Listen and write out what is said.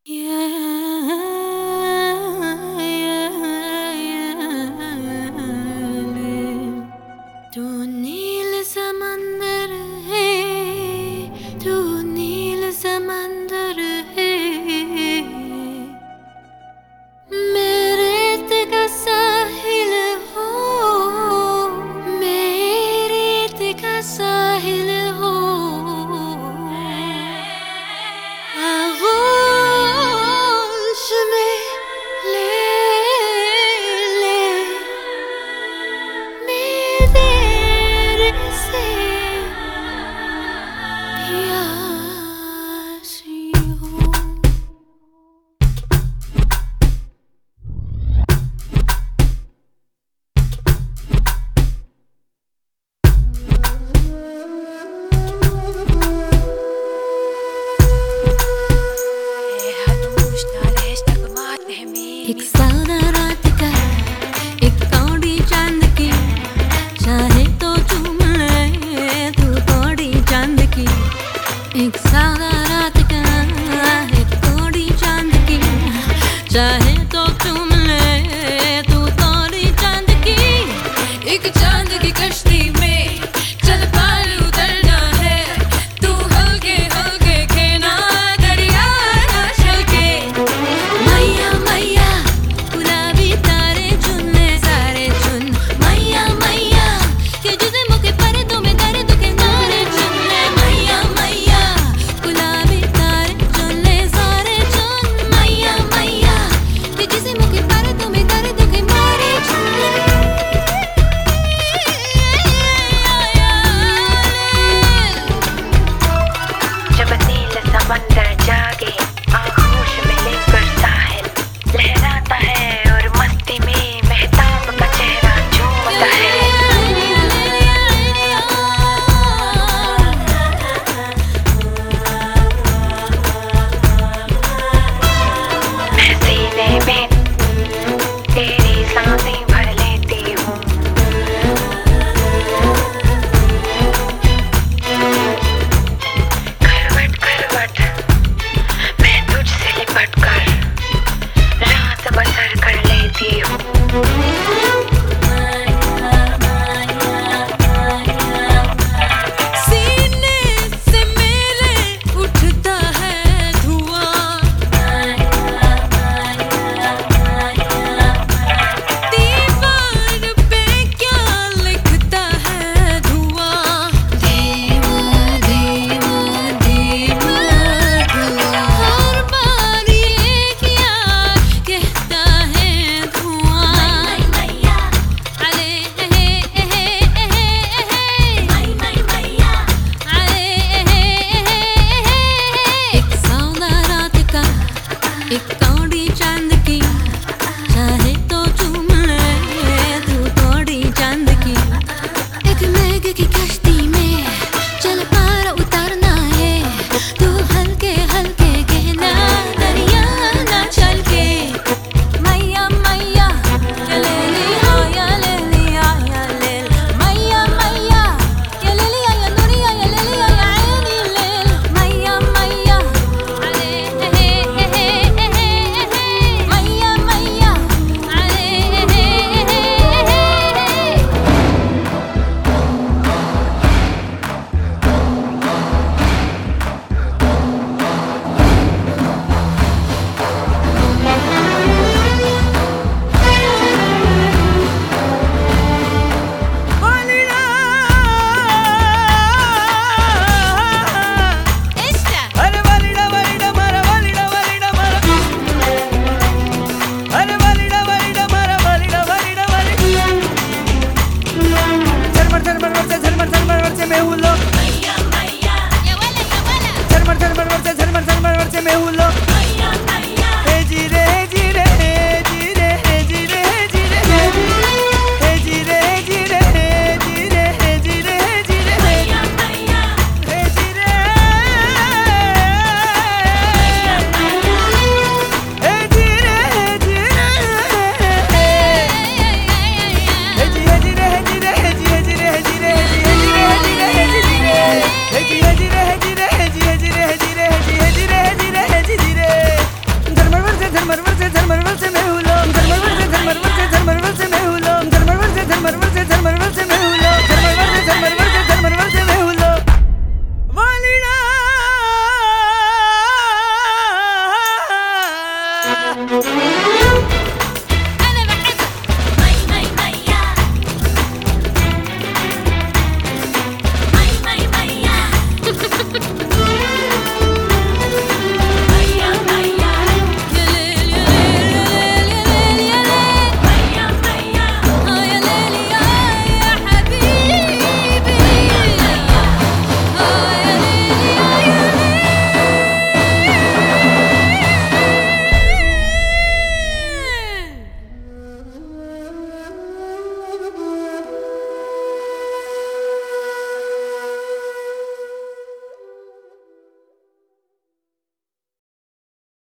तू नील समंदर है, तू नील समंदर है, मैं रेत का साहिल हो, मैं रेत का साहिल हो। आगोश में ले ले मैं तेरे से प्यासी हूँ। एक सादा रात का एक कौड़ी चांद की, चाहे तो चूम ले तू कौड़ी चांद की। एक सादा रात का एक कौड़ी चांद की, चाहे तो चूम ले तू कौड़ी चांद की। एक चांद की कश्ती में चल पार उतरना है, तू हल्के हल्के खेना दरिया ना चलके। मैया मैया गुलाबी तारे चुनने सारे चुन, मैया मैया के जुदे मुके पर्दों में दर्द के नारे चुनने। मैया मैया गुलाबी तारे चुनने सारे चुन, मैया मैया के जुदे मुके पर्दों में दर्द के नारे चुनने। जब नील समंदर जागे आगोश में लेकर साहिल लहराता है और मस्ती में मेहताब का चेहरा झूमता है। मैं सीने में तेरी सांसें भर लेती हूँ, करवट करवट मैं तुझसे लिपट कर रात बसर कर लेती हूँ। सीने से मेरे उठता है धुआं, दीवार पे क्या लिखता है धुआं। धीमा धीमा धीमा धुआं, हर बार ये क्या कहता है धुआं। अरे एक सादा रात का एक कौड़ी चांद की, चाहे तो चूम ले तू कौड़ी चांद की। एक मेघ की कश्ती में चल पार उतरना है, तू हल्के हल्के कहना दरिया ना चल के। मैया मैया या ले लिया या ले लिया या ले, मैया मैया या ले लिया या दुनिया या ले लिया या ऐनी ले। मैया मैया अरे मैया मैया अरे झरमर झरमर वर्षे में हुलो।